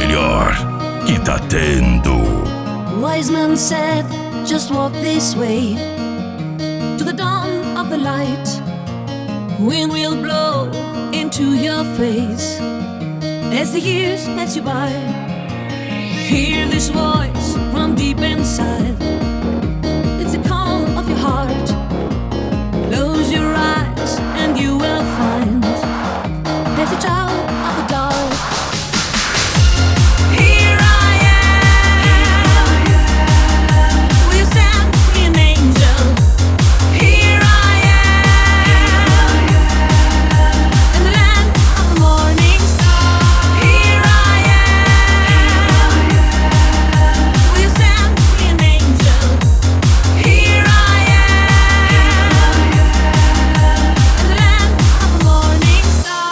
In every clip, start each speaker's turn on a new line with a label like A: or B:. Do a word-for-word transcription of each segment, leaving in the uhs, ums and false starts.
A: melhor que tá tendo.
B: Wise man said, just walk this way to the dawn of the light. Wind will blow into your face as the years pass you by. Hear this voice from deep inside. It's the call of your heart. Close your eyes and you will find there's a child of the dark. Here I am. Will you send me an angel? Here I am. In the land of the morning star. Here I am. Will you send me an angel? Here I am. In the land of the morning star.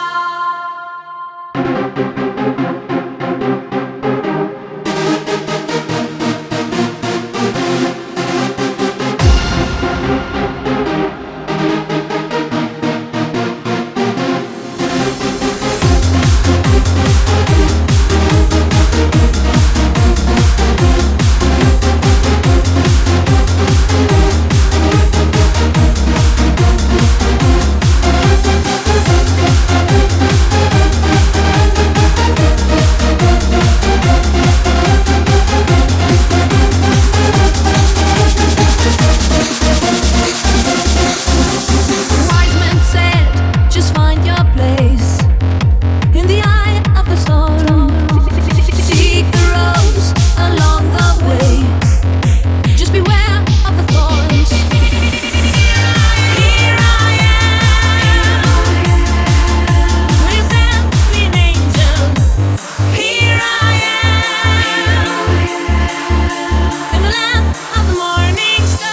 B: Wise men said, just find your place in the eye of the storm. Seek the rose along the way. Just beware of the thorns. Here I am. Will you send me an angel? Here I am. In the land of the morning star.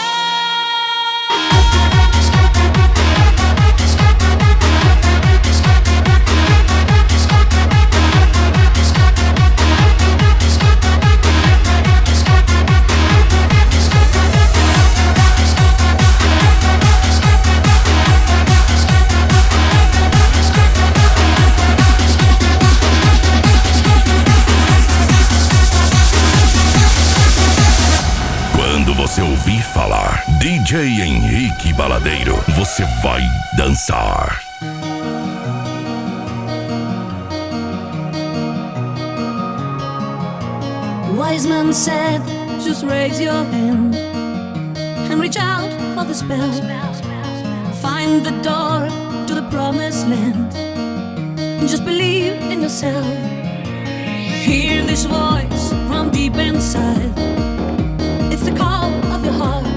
A: Quando você ouvir falar D J Henrique Baladeiro, você vai dançar.
B: Wise man said, just raise your hand and reach out for the spell. Find the door to the promised land. Just believe in yourself. Hear this voice from deep inside. It's the call of your heart.